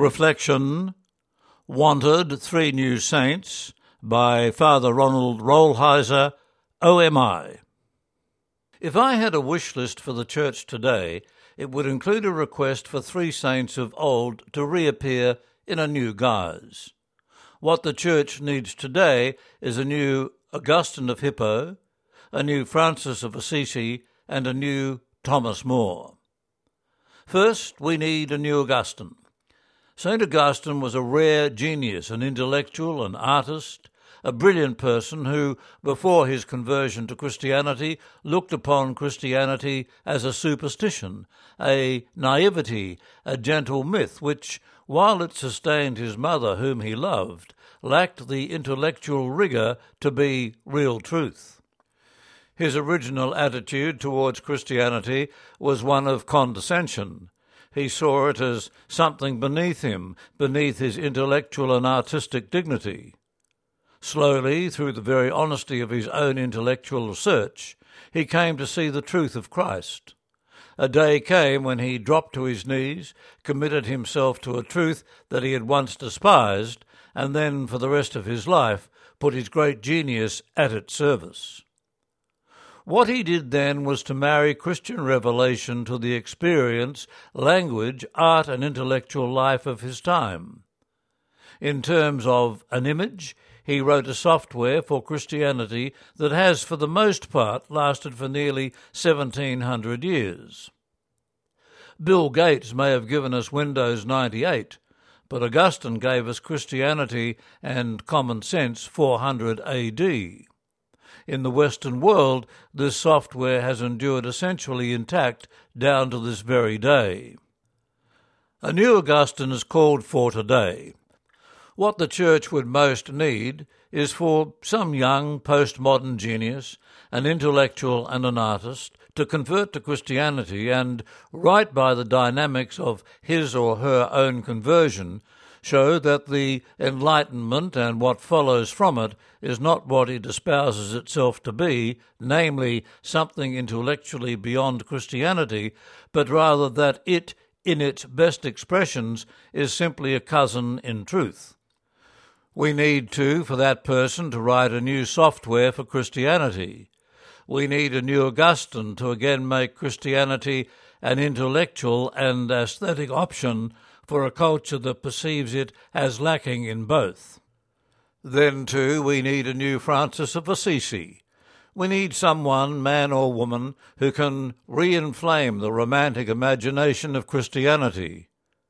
Reflection, Wanted 3 New Saints by Father Ronald Rolheiser, OMI. If I had a wish list for the Church today, it would include a request for 3 saints of old to reappear in a new guise. What the Church needs today is a new Augustine of Hippo, a new Francis of Assisi, and a new Thomas More. First, we need a new Augustine. St. Augustine was a rare genius, an intellectual, an artist, a brilliant person who, before his conversion to Christianity, looked upon Christianity as a superstition, a naivety, a gentle myth which, while it sustained his mother whom he loved, lacked the intellectual rigour to be real truth. His original attitude towards Christianity was one of condescension. He saw it as something beneath him, beneath his intellectual and artistic dignity. Slowly, through the very honesty of his own intellectual search, he came to see the truth of Christ. A day came when he dropped to his knees, committed himself to a truth that he had once despised, and then, for the rest of his life, put his great genius at its service. What he did then was to marry Christian revelation to the experience, language, art, and intellectual life of his time. In terms of an image, he wrote a software for Christianity that has, for the most part, lasted for nearly 1700 years. Bill Gates may have given us Windows 98, but Augustine gave us Christianity and common sense 400 AD. In the Western world, this software has endured essentially intact down to this very day. A new Augustine is called for today. What the Church would most need is for some young postmodern genius, an intellectual and an artist, to convert to Christianity and, right by the dynamics of his or her own conversion, show that the Enlightenment and what follows from it is not what it espouses itself to be, namely something intellectually beyond Christianity, but rather that it, in its best expressions, is simply a cousin in truth. We need for that person to write a new software for Christianity. We need a new Augustine to again make Christianity an intellectual and aesthetic option for a culture that perceives it as lacking in both. Then, too, we need a new Francis of Assisi. We need someone, man or woman, who can re-inflame the romantic imagination of Christianity.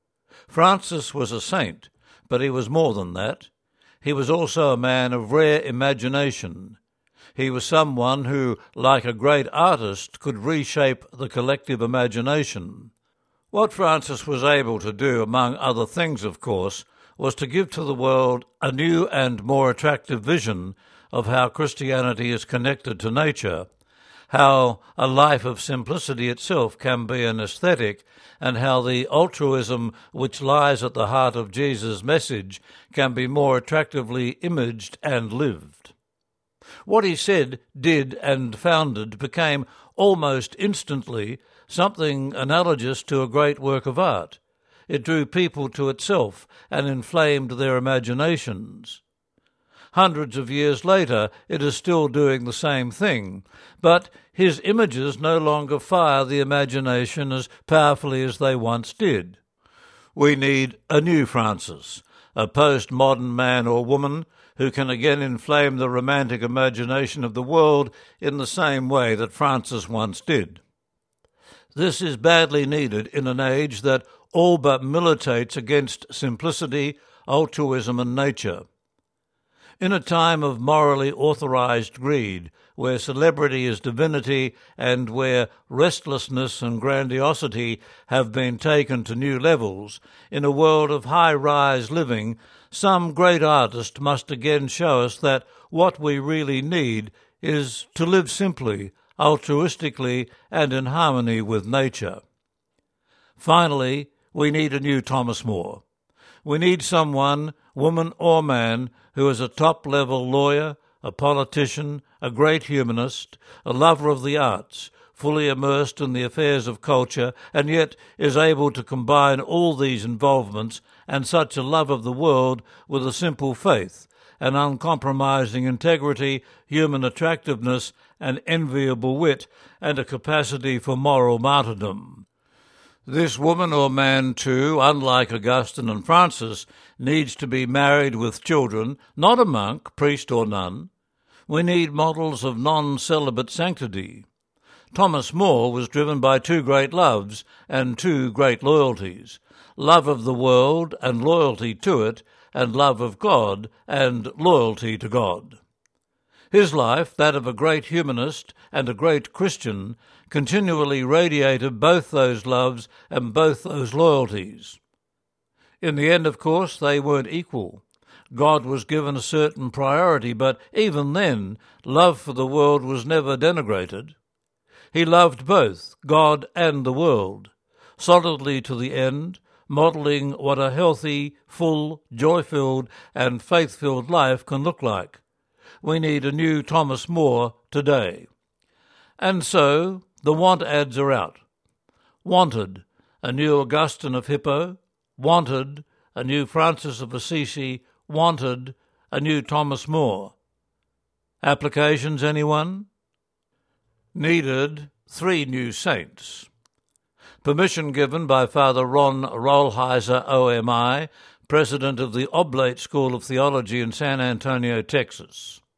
Francis was a saint, but he was more than that. He was also a man of rare imagination. He was someone who, like a great artist, could reshape the collective imagination. What Francis was able to do, among other things, of course, was to give to the world a new and more attractive vision of how Christianity is connected to nature, how a life of simplicity itself can be an aesthetic, and how the altruism which lies at the heart of Jesus' message can be more attractively imaged and lived. What he said, did, and founded became almost instantly something analogous to a great work of art. It drew people to itself and inflamed their imaginations. Hundreds of years later, it is still doing the same thing, but his images no longer fire the imagination as powerfully as they once did. We need a new Francis, a postmodern man or woman who can again inflame the romantic imagination of the world in the same way that Francis once did. This is badly needed in an age that all but militates against simplicity, altruism, and nature. In a time of morally authorized greed, where celebrity is divinity and where restlessness and grandiosity have been taken to new levels, in a world of high-rise living, some great artist must again show us that what we really need is to live simply, altruistically, and in harmony with nature. Finally, we need a new Thomas More. We need someone, woman or man, who is a top-level lawyer, a politician, a great humanist, a lover of the arts, fully immersed in the affairs of culture, and yet is able to combine all these involvements and such a love of the world with a simple faith, an uncompromising integrity, human attractiveness, an enviable wit, and a capacity for moral martyrdom. This woman or man, too, unlike Augustine and Francis, needs to be married with children, not a monk, priest or nun. We need models of non-celibate sanctity. Thomas More was driven by two great loves and two great loyalties, love of the world and loyalty to it, and love of God and loyalty to God. His life, that of a great humanist and a great Christian, continually radiated both those loves and both those loyalties. In the end, of course, they weren't equal. God was given a certain priority, but even then, love for the world was never denigrated. He loved both, God and the world, solidly to the end, modelling what a healthy, full, joy-filled and faith-filled life can look like. We need a new Thomas More today. And so, the want ads are out. Wanted, a new Augustine of Hippo. Wanted, a new Francis of Assisi. Wanted, a new Thomas More. Applications, anyone? Needed 3 new saints. Permission given by Father Ron Rolheiser, OMI, President of the Oblate School of Theology in San Antonio, Texas.